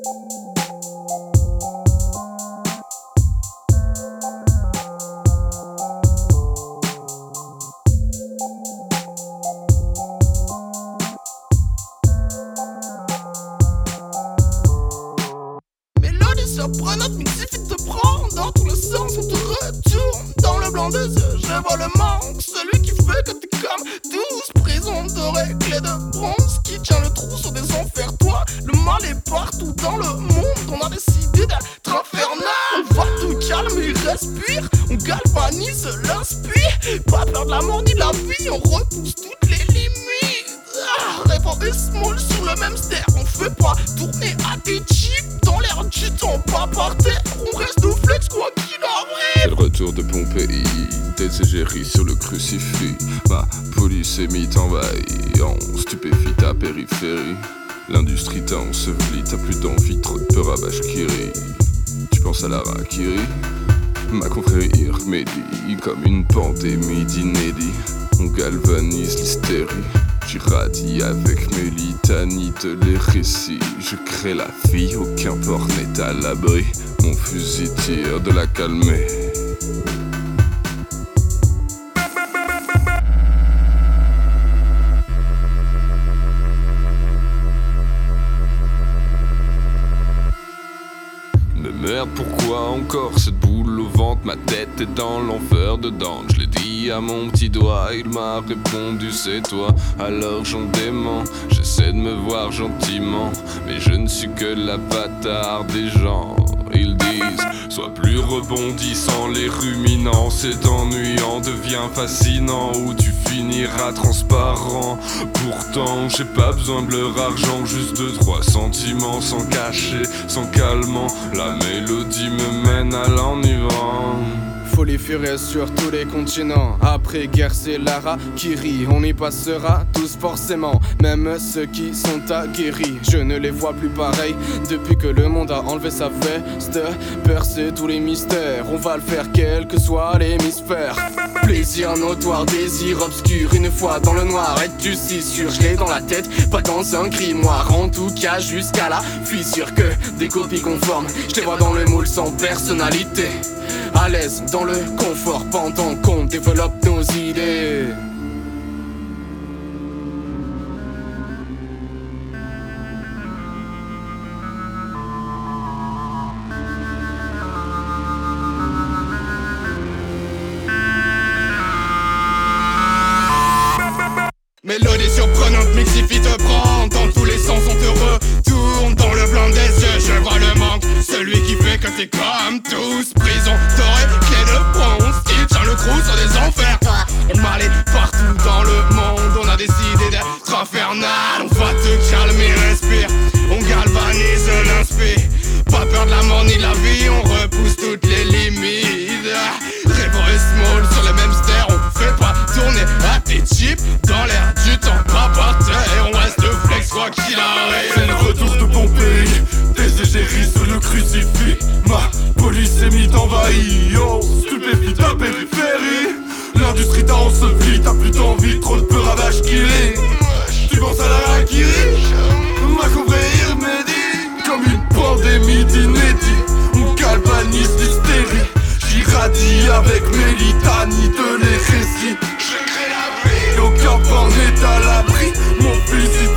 Surprenante, mais il suffit de te prendre dans tout le sens, on te retourne dans le blanc des yeux. Je vois le manque, celui qui fait que t'es comme 12 prisons dorées, clés de bronze qui tient le trou sur des enfers. Toi, le mal est partout dans le monde, on a décidé d'être infernal. On va te calmer, respire, on galvanise l'inspire. Pas peur de la mort ni de la vie, on repousse toutes les limites. Répand et small sur le même ster, on fait pas tourner à tes chips dans l'air du temps, pas par terre, on reste de flex quoi qu'il arrive. C'est le retour de Pompéi, des égéries sur le crucifix. Ma police est mise envahie, on stupéfie ta périphérie. L'industrie t'a enseveli, t'as plus d'envie, trop de peur à Bashkiri. Tu penses à la Rakiri? Ma confrérie remédie comme une pandémie d'inédit. On galvanise l'hystérie. J'irradie avec mes litanies de les récits. Je crée la vie, aucun port n'est à l'abri. Mon fusil tire de la calmer. Mais merde, pourquoi encore cette boule au ventre? Ma tête est dans l'enfer dedans. Je l'ai dit à mon petit doigt, il m'a répondu c'est toi. Alors j'en dément, j'essaie de me voir gentiment, mais je ne suis que l'avatar des gens. Ils disent, sois plus rebondissant, les ruminants. C'est ennuyant, devient fascinant, où tu finiras transparent. Pourtant j'ai pas besoin de leur argent, juste 2-3 sentiments sans cacher, sans calmant. La mélodie me mène à l'enivrant. Folie furieuse sur tous les continents. Après-guerre c'est Lara qui rit. On y passera tous forcément, même ceux qui sont aguerris. Je ne les vois plus pareils depuis que le monde a enlevé sa veste. Percer tous les mystères, on va le faire quel que soit l'hémisphère. Plaisir notoire, désir obscur, une fois dans le noir. Es-tu si sûr? Je l'ai dans la tête, pas dans un grimoire. En tout cas jusqu'à la fissure, que des copies conformes. Je les vois dans le moule sans personnalité, à l'aise dans le confort pendant qu'on développe nos idées. Mélodie surprenante, mais il suffit de prendre dans tous les sens, on te retourne dans le blanc des yeux. Je vois le manque, celui qui fait que t'es comme tous. Prison dorée, clé de bronze, il tient le trou sur des enfers. Le mal est partout dans le monde, on a décidé d'être infernal. On va te calmer, respire, on galvanise l'inspire. Pas peur de la mort ni de la vie, on repousse toutes les limites. Répand et small sur le même ster, on fait pas tourner à tes chips dans l'air du temps, pas par terre, on reste flex quoi qu'il arrive. C'est le retour de Pompéi, des égéries sur le crucifix. Ma police est mise envahie, on stupéfie ta périphérie. L'industrie t'a enseveli, t'as plus d'envie, trop de peur à Bashkiri. Tu penses à la Rakiri? Ma confrérie remédie comme une pandémie d'inédit. On galvanise l'hystérie. J'irradie avec mes litanies de les récits. Je crée la vie, aucun port n'est à l'abri. Mon fusil